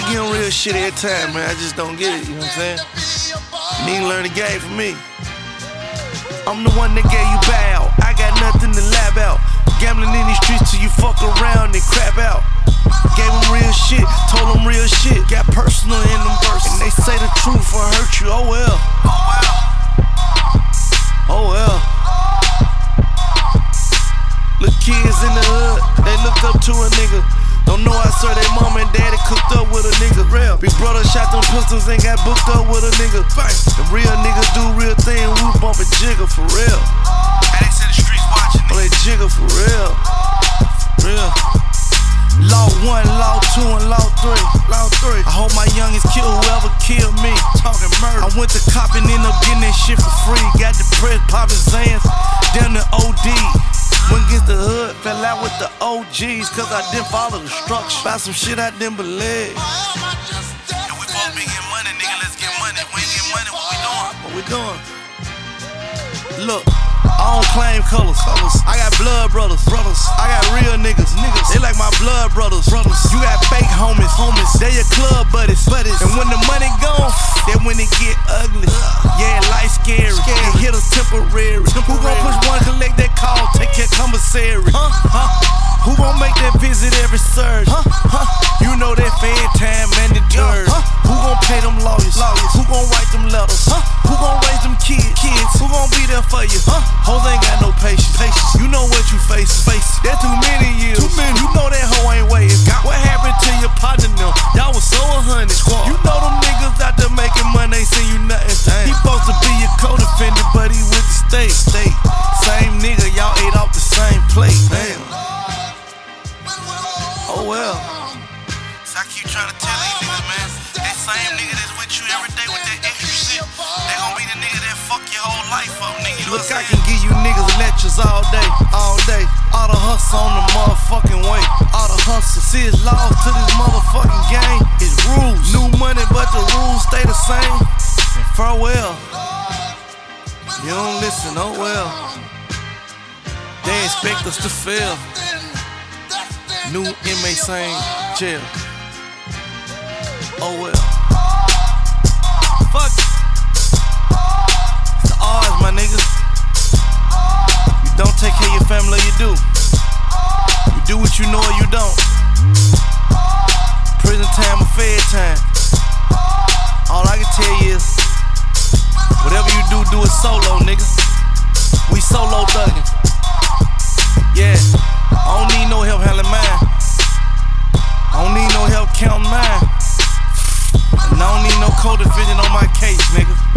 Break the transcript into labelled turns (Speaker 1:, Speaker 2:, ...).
Speaker 1: give them real shit every time, man. I just don't get it, you know what I'm saying? Need to learn the game from me. I'm the one that gave you bow. I got nothing to lab out. Gambling in these streets till you fuck around and crap out. Gave them real shit, told them real shit. Got personal in them verses. And they say the truth will hurt you, oh well. Oh well. Little kids in the hood, they looked up to a nigga. Don't know I saw their mom and daddy cooked up with a nigga. Real. Big brother shot them pistols and got booked up with a nigga. The real niggas do real thing, we bumpin' Jigga for real.
Speaker 2: They say the streets watching
Speaker 1: Oh, they Jigga for real. Real. Law 1, Law 2, and Law 3. Law 3. I hope my youngest kill whoever killed me. Talking murder. I went to cop and ended up getting that shit for free. Got depressed, poppin' Zans, down to OD. Went against the hood, fell out with the OGs, cause I didn't follow the structure. About some shit I didn't believe.
Speaker 2: And we both be getting money, nigga, let's get money. If we ain't getting money, what we doing?
Speaker 1: What we doing? Look, I don't claim colors. I got blood brothers. I got real niggas. They like my blood brothers. You got fake homies. They your club buddies. And when the money gone, then when it get ugly. Yeah, life scary. It hit us temporary. Who gon' push one, collect that call, take care commissary? Who gon' make that visit every surge? You know that fed time mandatory. Who gon' pay them lawyers? Who gon' write them letters? Who gon' raise them kids? Who gon' be there for you? Hoes ain't got no patience. You know what you face. That's too many years. You know that hoe ain't waiting. What happened to your partner now? Y'all was so 100. You know them niggas out there making money ain't seen you nothing. He supposed to be your co-defendant, but he with the state. Same nigga, y'all ate off the same plate. Damn. Oh well.
Speaker 2: So I keep trying to tell these niggas, man, that same nigga that's with you every day with that extra shit, they gon' be the nigga that fuck your whole life up, nigga. You know
Speaker 1: Look,
Speaker 2: what
Speaker 1: I
Speaker 2: I'm
Speaker 1: can give you niggas lectures all day. All the hustle on the motherfucking way. All the hustle, see it's laws to this motherfucking game. It's rules, new money, but the rules stay the same. And farewell. You don't listen, oh well. They expect us to fail. New inmate saying jail. Oh well. Fuck it. It's the odds, my niggas. You don't take care of your family, you do. You do what you know or you don't. Prison time or fed time. All I can tell you is, whatever you do it solo, nigga. We solo thuggin'. Yeah, I don't need no help handling mine. I don't need no help counting mine. And I don't need no co-defendant on my case, nigga.